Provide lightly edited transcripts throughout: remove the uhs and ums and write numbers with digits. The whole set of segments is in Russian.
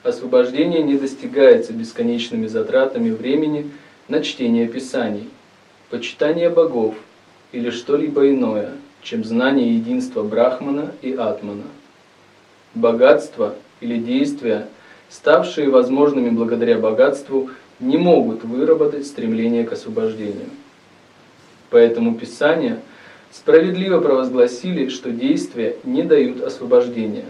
освобождение не достигается бесконечными затратами времени на чтение Писаний, почитание богов или что-либо иное, чем знание единства Брахмана и Атмана. Богатство или действия, ставшие возможными благодаря богатству, не могут выработать стремление к освобождению. Поэтому Писания справедливо провозгласили, что действия не дают освобождения.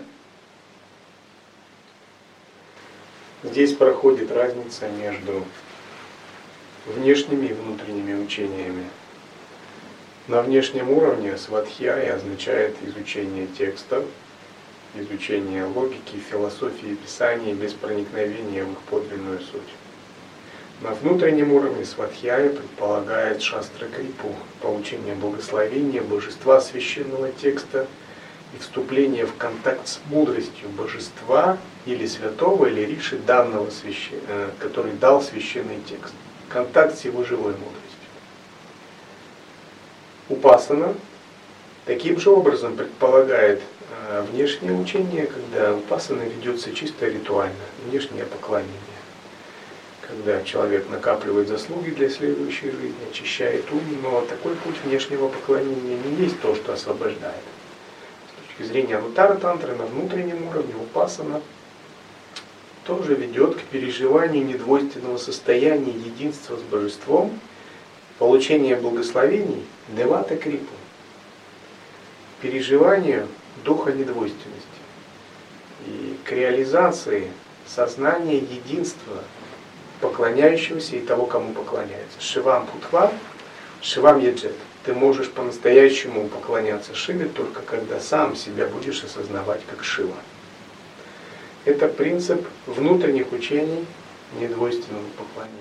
Здесь проходит разница между внешними и внутренними учениями. На внешнем уровне свадхьяя означает изучение текстов, изучение логики, философии Писаний без проникновения в их подлинную суть. На внутреннем уровне свадхьяя предполагает шастра-крипу, получение благословения, божества священного текста и вступление в контакт с мудростью божества или святого, или риши, который дал священный текст. Контакт с его живой мудростью. Упасана таким же образом предполагает внешнее учение, когда упасана ведется чисто ритуально, внешнее поклонение. Когда человек накапливает заслуги для следующей жизни, очищает ум, но такой путь внешнего поклонения не есть то, что освобождает. С точки зрения анутара-тантры на внутреннем уровне упасана тоже ведет к переживанию недвойственного состояния единства с божеством, получению благословений, девата-крипу, переживанию духа недвойственности и к реализации сознания единства поклоняющегося и того, кому поклоняется. Шивам путва, шивам яджет. Ты можешь по-настоящему поклоняться Шиве только когда сам себя будешь осознавать как Шива. Это принцип внутренних учений недвойственного поклонения.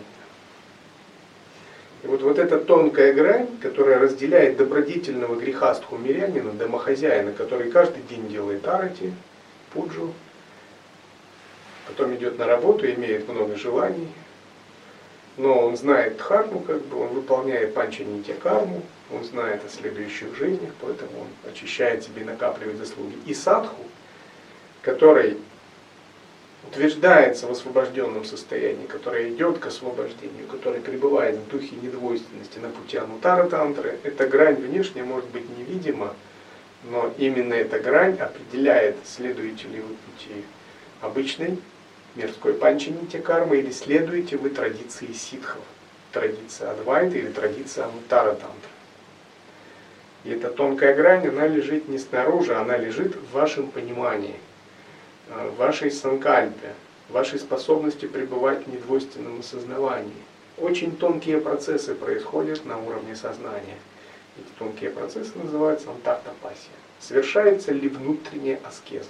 И вот эта тонкая грань, которая разделяет добродетельного грехастху мирянина, домохозяина, который каждый день делает арати, пуджу, потом идет на работу, имеет много желаний, но он знает дхарму, он выполняет панчанитья карму, он знает о следующих жизнях, поэтому он очищает себя и накапливает заслуги. И садху, который утверждается в освобожденном состоянии, который идет к освобождению, который пребывает в духе недвойственности на пути анутара-тантры, эта грань внешне может быть невидима, но именно эта грань определяет, следуете ли вы пути обычной мирской панчанитья кармы или следуете вы традиции ситхов, традиция Адвайта или традиция анутара-тантры. И эта тонкая грань, она лежит не снаружи, она лежит в вашем понимании, в вашей санкальпе, в вашей способности пребывать в недвойственном осознавании. Очень тонкие процессы происходят на уровне сознания. Эти тонкие процессы называются антартапасия. Совершается ли внутренняя аскеза?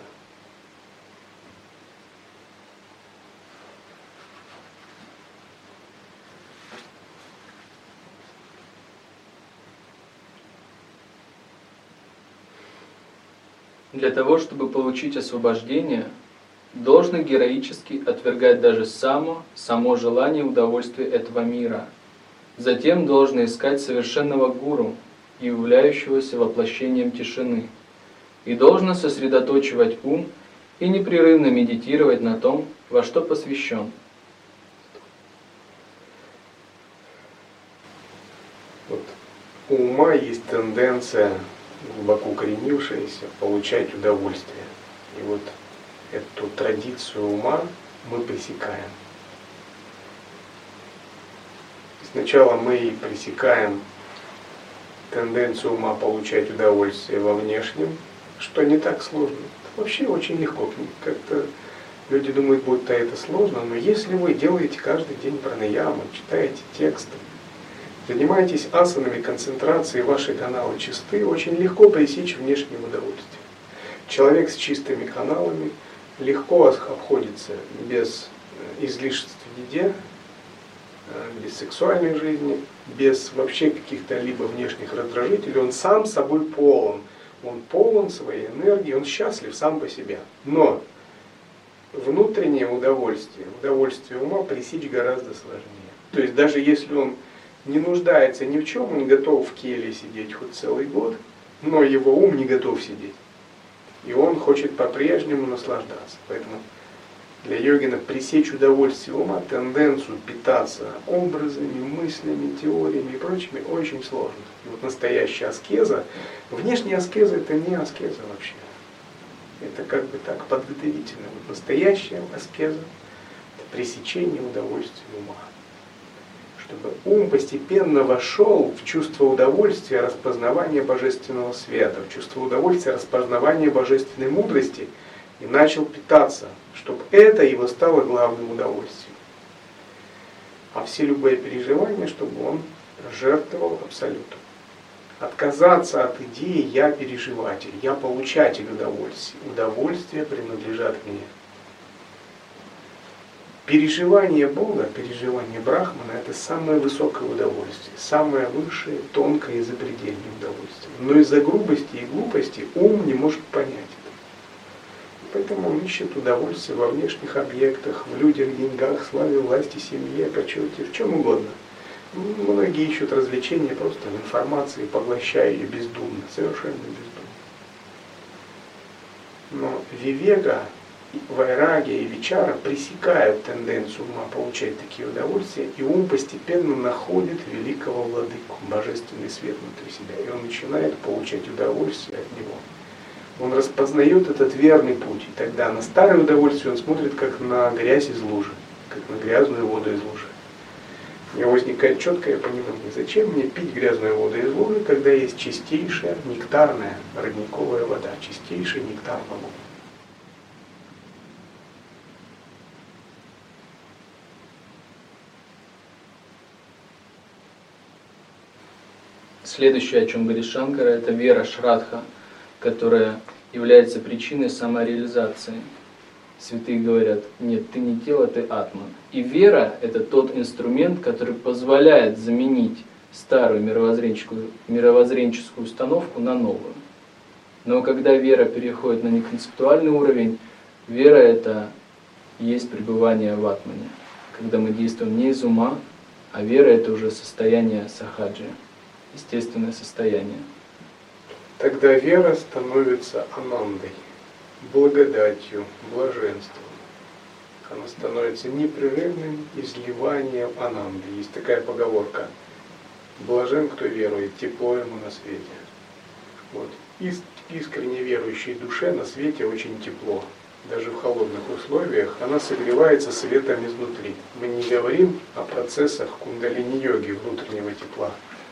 Для того, чтобы получить освобождение, должно героически отвергать даже само желание удовольствия этого мира. Затем должно искать совершенного гуру, являющегося воплощением тишины. И должно сосредоточивать ум и непрерывно медитировать на том, во что посвящен. У ума есть тенденция, глубоко укоренившаяся, получать удовольствие. И вот эту традицию ума мы пресекаем. Сначала мы пресекаем тенденцию ума получать удовольствие во внешнем, что не так сложно. Это вообще очень легко. Как-то люди думают, будто это сложно, но если вы делаете каждый день пранаяму, читаете тексты, занимаетесь асанами, концентрацией, ваши каналы чисты, очень легко пресечь внешнее удовольствие. Человек с чистыми каналами легко обходится без излишеств в еде, без сексуальной жизни, без вообще каких-то либо внешних раздражителей. Он сам собой полон. Он полон своей энергии, он счастлив сам по себе. Но внутреннее удовольствие, удовольствие ума пресечь гораздо сложнее. То есть даже если он не нуждается ни в чем, он готов в келье сидеть хоть целый год, но его ум не готов сидеть. И он хочет по-прежнему наслаждаться. Поэтому Для йогина пресечь удовольствие ума, тенденцию питаться образами, мыслями, теориями и прочими очень сложно. И вот настоящая аскеза, внешняя аскеза это не аскеза вообще. Это как бы так подготовительно. Вот настоящая аскеза это пресечение удовольствия ума. Чтобы ум постепенно вошел в чувство удовольствия, распознавания божественного света, в чувство удовольствия, распознавания божественной мудрости и начал питаться, чтобы это его стало главным удовольствием. А все любые переживания, чтобы он жертвовал абсолюту. Отказаться от идеи «я переживатель», «я получатель удовольствия». Удовольствия принадлежат мне. Переживание Бога, переживание Брахмана – это самое высокое удовольствие, самое высшее, тонкое и запредельное удовольствие. Но из-за грубости и глупости ум не может понять это. Поэтому он ищет удовольствие во внешних объектах, в людях, деньгах, славе, власти, семье, почете, в чем угодно. Многие ищут развлечения просто в информации, поглощая ее бездумно, совершенно бездумно. Но вивека, вайрагия и вичара пресекают тенденцию ума получать такие удовольствия, и ум постепенно находит великого владыку, божественный свет внутри себя, и он начинает получать удовольствие от него. Он распознает этот верный путь, и тогда на старое удовольствие он смотрит как на грязь из лужи, как на грязную воду из лужи. У него возникает четкое понимание, зачем мне пить грязную воду из лужи, когда есть чистейшая нектарная родниковая вода, чистейший нектар богов. Следующее, о чем говорит Шанкара, это вера Шрадха, которая является причиной самореализации. Святые говорят, нет, ты не тело, ты атман. И вера – это тот инструмент, который позволяет заменить старую мировоззренческую установку на новую. Но когда вера переходит на неконцептуальный уровень, вера – это есть пребывание в атмане. Когда мы действуем не из ума, а вера – это уже состояние сахаджи, естественное состояние. Тогда вера становится анандой, благодатью, блаженством. Она становится непрерывным изливанием ананды. Есть такая поговорка: блажен, кто верует, тепло ему на свете. Вот. Искренне верующей душе на свете очень тепло. Даже в холодных условиях она согревается светом изнутри. Мы не говорим о процессах кундалини-йоги, внутреннего тепла.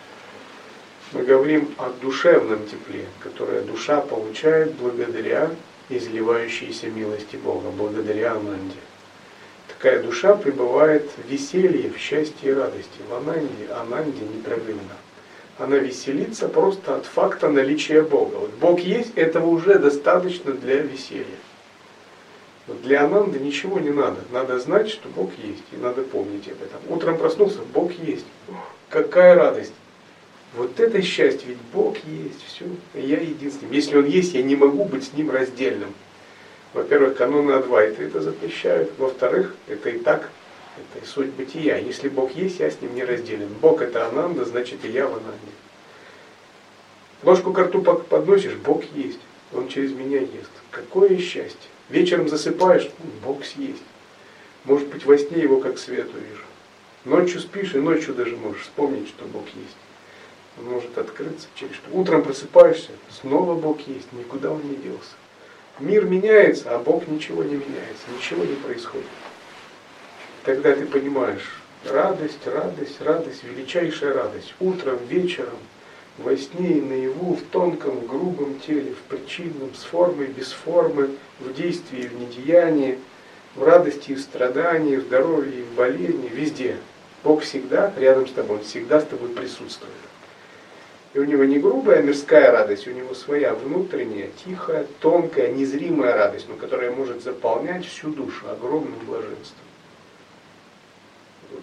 Мы говорим о душевном тепле, которое душа получает благодаря изливающейся милости Бога, благодаря Ананде. Такая душа пребывает в веселье, в счастье и радости. В Ананде непрерывно. Она веселится просто от факта наличия Бога. Вот Бог есть, этого уже достаточно для веселья. Вот для Ананды ничего не надо. Надо знать, что Бог есть, и надо помнить об этом. Утром проснулся, Бог есть. Какая радость! Вот это счастье, ведь Бог есть, все, я единственный. Если Он есть, я не могу быть с Ним раздельным. Во-первых, каноны Адвайты это запрещают. Во-вторых, это и так, это и суть бытия. Если Бог есть, я с Ним не разделен. Бог это Ананда, значит и я в Ананде. Ложку ко рту подносишь, Бог есть. Он через меня ест. Какое счастье. Вечером засыпаешь, Бог съесть. Может быть, во сне Его как свет увижу. Ночью спишь, и ночью даже можешь вспомнить, что Бог есть. Он может открыться через что. Утром просыпаешься, снова Бог есть, никуда Он не делся. Мир меняется, а Бог ничего не меняется, ничего не происходит. Тогда ты понимаешь, радость, радость, радость, величайшая радость. Утром, вечером, во сне и наяву, в тонком, в грубом теле, в причинном, с формой, без формы, в действии и в недеянии, в радости и в страдании, в здоровье и в болезни, везде. Бог всегда рядом с тобой, Он всегда с тобой присутствует. И у него не грубая мирская радость, у него своя внутренняя, тихая, тонкая, незримая радость, но которая может заполнять всю душу огромным блаженством. Вот.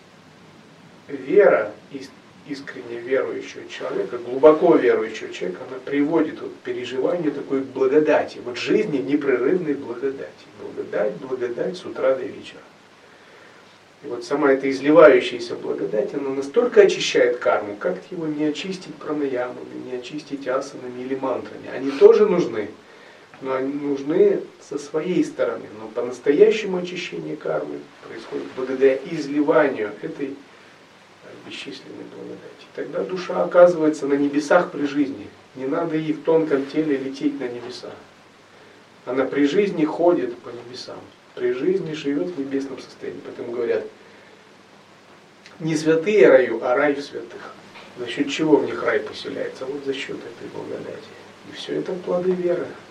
Вера, искренне верующего человека, глубоко верующего человека, она приводит вот, к переживанию такой благодати, вот жизни непрерывной благодати. Благодать, благодать с утра до вечера. И вот сама эта изливающаяся благодать, она настолько очищает карму, как его не очистить пранаямами, не очистить асанами или мантрами. Они тоже нужны. но они нужны со своей стороны. Но по-настоящему очищение кармы происходит благодаря изливанию этой бесчисленной благодати. Тогда душа оказывается на небесах при жизни. Не надо ей в тонком теле лететь на небеса. Она при жизни ходит по небесам. При жизни живет в небесном состоянии. Поэтому говорят, не святые раю, а рай в святых. За счет чего в них рай поселяется? Вот за счет этой благодати. И все это плоды веры.